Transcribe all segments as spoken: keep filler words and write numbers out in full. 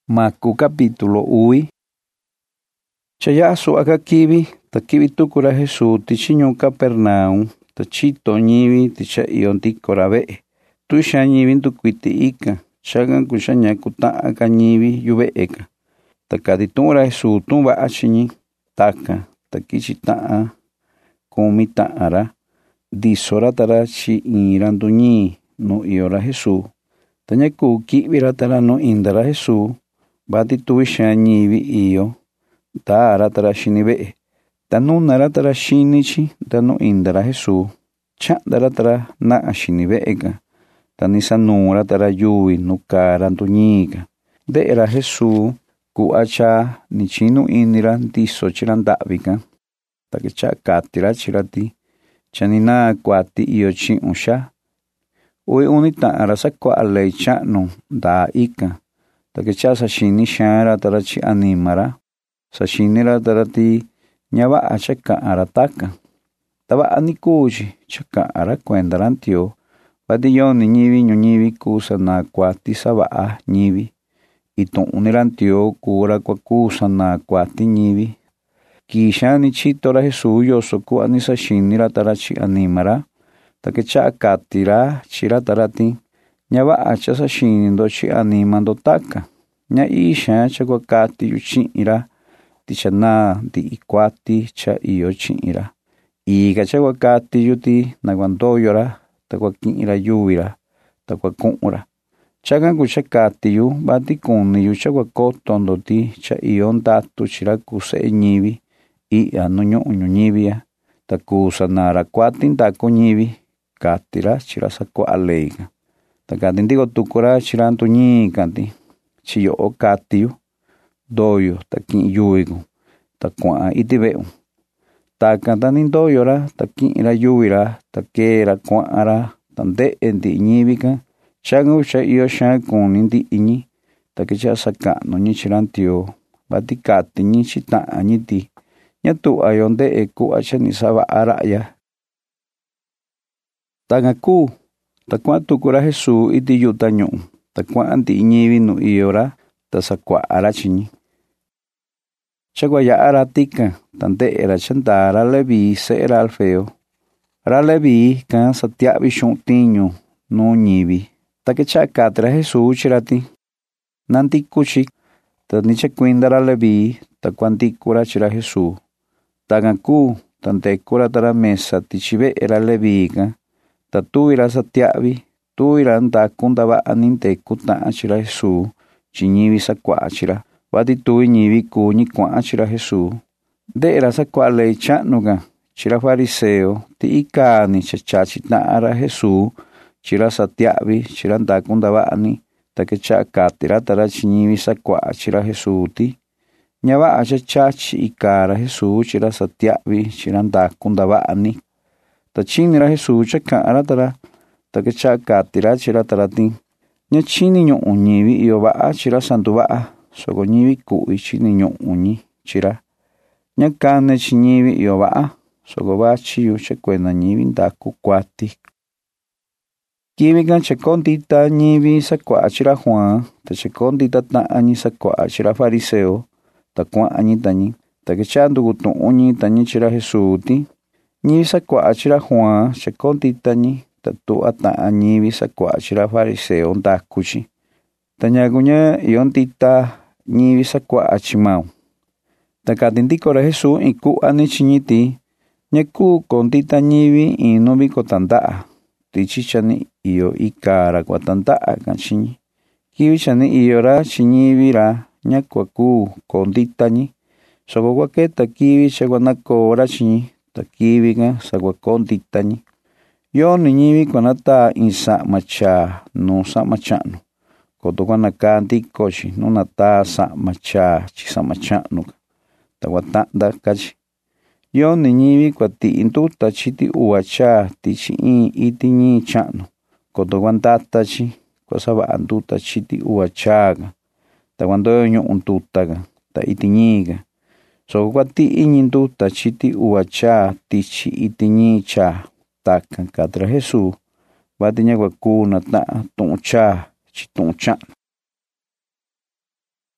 Marcos capítulo uvi. Chaya su'aka kivi, ta kivi tukura Jesús tichi ñuu Capernaum, ta chito ñivi ticha iyo ntikora ve'e. Tuixa ñivi ndukuiti ika, chakan kuxa ñaku ta'aka ñivi yuve'eka. Ta kaditu'ura Jesús tu'un va'a chiñi, taka, ta kichi ta'a kumi ta'ara, ndisora tara chi iinra nduñii nu iyora Jesús. Ta ñaku ki'vira tara nu indara Jesús, vati tuixa ñivi iyo, ta'ara tara xini ve'e. Ta nunara tara xinichi, ta nu indara Jesús, cha'ndara tara na'a xini ve'eka. Ta nisanura tara yuvi nu kara nduñiika. Nde'era Jesús ku'a cha ni chinu inira ndiso chira nda'vika. Ta kicha katira chirati, chanina kuati iyo chi'un xa. Uvi uni ta'ara sakua'a ley cha'nu nda ika. Ta kicha sa xini xaara tara chi animara. Sa xinira tara ti ñava'a cha ka'ara taka. Ta va'a ni kuchi cha ka'ara kuendara ntio. Vati yoni ñivi ñuñivi kusa na kuati sa va'a ñivi. Itu'unira ntio kura kua kusa na kuati ñivi. Kisha ni chitora Jesús yoso ku'a ni sa xinira tara chi animara. Ta kicha katira chira tara ti ñava'a cha sa xinindo chi animando taka. Ña isha cha kua kati yu chi'ira. Ticha na di ikuati cha iyo chi'ira. Ika cha kua kati yu ti na guandoyora. Ta kua ki'ira yuvira. Ta kua ku'ura. Chakan kucha kati yu vati kuni yu cha kua kotondo ti cha iyo ndatu chira kuse'e ñivi. I'ya nu ñu'u ñuñivia. Ta kusa nara kuati ndaku ñivi. Katira chira sakua'a leika. Ta kati ndiko tukura chira ntuñii kanti. Chiyo'o kati yu. Doyo ta ki'i yuviku. Ta kua'a iti ve'u. Taka ta nindoyora ta ki'ira yuvira. Ta kera kua'ara. Ta nde'e ndi ñivika. Chakan ucha iyo xaan kuni ndi iñi. Ta kicha saka'nu ñi chira ntio. Vati kati ñi chita'a ñi ti. Ña tu'a yo nde'e ku'a cha ni sava'a ra'ya. Taka ku. Ta kua'a tukura Jesús iti yuta ñu'u. Ta kua'a ndi ñivi nu iyora. Ta sakua'ara chiñi. Chakua ya'ara tika. Ta nde'era chandara Leví se'era Alfeo. Ra Leví kan satia'vi xu'un tiñu nu ñivi. Ta kicha katira Jesús chirati. Nantikuchi. Ta ni chakuindara Leví. Ta kuantikura chira Jesús. Taka ku. Ta ndekura tara mesa tichi ve'era Leví kan. Ta tu'ira satia'vi. Tu'ira ndaku ndava'a ninteku ta'a chira Jesús. Chi ñivi sakua'a chira. Vati tu'i ñivi kuñi kua'a chira Jesús. Nde'era sakua'a ley cha'nu kan. Chira fariseo. Ti ikani cha chachi ta'ara Jesús. Chira satia'vi. Chira ndaku ndava'a ni. Ta kicha katira tara chi ñivi sakua'a chira Jesús ti. Ñava'a cha chachi ikara Jesús chira satia'vi. Chira ndaku ndava'a ni. Ta chinira Jesús cha ka'ara tara. Ta kicha katira chira tara ti. Ña chini ñu'u ñivi iyo va'a chira santu va'a. Soko ñivi ku'i chini ñu'u ñi chira. Ña kane chi ñivi iyo va'a. Soko vachi yu cha kuenda ñivi ndaku kuati. Kivi kan cha kondita ñivi sakua'a chira Juan. Ta cha kondita ta'a ñi sakua'a chira fariseo. Ta kua'a ñi tañi. Ta kicha nduku tu'un ñi tañi chira Jesús ti. Ñivi sakua'a chira Juan cha kondita ñi. Ta tu'a ta'a ñivi sakua'a chira fariseo ndakuchi. Ta ñakuña iyo ntita ñivi sakua'a chimau. Ta kati ndikora Jesús in ku'a ni chiñiti. Ñaku kondita ñivi inu viko tanda'a. Tichi chani iyo ikara kua tanda'a kan chiñi. Kivi chani iyora chiñivira ñakua ku kondita ñi. Soko kua keta kivi cha kua nakora chiñi. Ta kivi kan sa kua kondita ñi. Yo ni ñivi kua nata in sa'ma cha nu sa'ma cha'nu. Koto kua naka ntiko chi nu nata sa'ma cha chi sa'ma cha'nu. Ta kua ta'nda kachi. Yo ni ñivi kua ti'i nduta chi ti ua cha ti chi in iti ñi cha'nu. Koto kua ndata chi kua sava'a nduta chi ti ua cha ka. Ta kua ndoyo ñu'u nduta ka. Ta iti ñi ka. Soko kua ti'i ñi nduta chi ti ua cha ti chi iti ñi cha. Taka katira Jesús. Vati ña kua ku na ta'a tu'un cha chi tu'un cha'nu.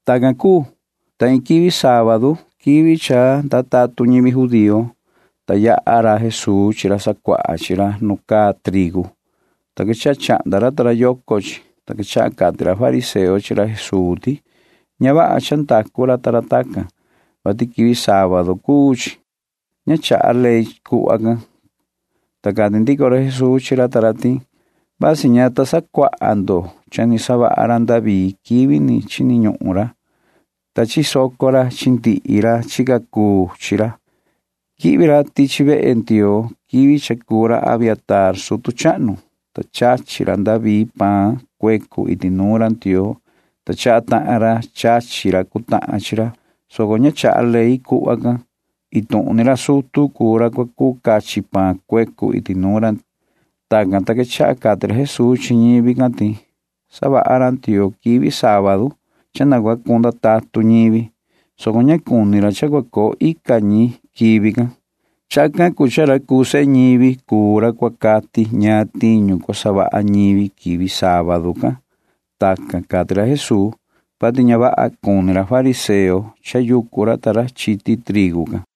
Takan kuu, ta iin kivi sábado, kivi cha ndatatu ñivi judío, ta ya'a ra Jesús chi ra sakua'a chi ra nuu kaa trigu. Ta kicha'a cha'nda ra ta ra yoko chi, ta kicha'a kati ra fariseo chi ra Jesús ti ña va'a cha ndaku ra ta ra takan, vati kivi sábado kuu chi. Ña cha'a ley ku'va kan. Ta kati ndiko ra Jesús chi ra ta ra ti: ―Vasi ña ta sakua'a ndo cha ni sava'a ra David kivi ni chini ñu'u ra, ta chisoko ra chinti'i ra chikakuu chi ra. Ki'vi ra tichi ve'e Ndioo kivi cha kuu ra Abiatar sutu cha'nu, ta chachi ra David paan kueku iti nuu ra Ndioo, ta cha'a ta'an ra chachi ra kuta'an chi ra, soko ña cha'a ley ku'va kan. Itu'ni ra sutu kuu ra kuaku kachi paan kueku iti nuu ra. Takan ta kicha'a kati ra Jesús chi ñivi kan ti: ―Sava'a ra Ndioo kivi sábado cha na kua kunda tatu ñivi, soko ña kuni ra cha kua koo ika ñi kivi kan. Chakan kuu cha ra kuu se'e ñivi kuu ra kua kati ñaa tiñu kua sava'a ñivi kivi sábado kan. Takan kati ra Jesús, vati ña va'a kuni ra fariseo cha yuku ra ta ra chiti trigu kan.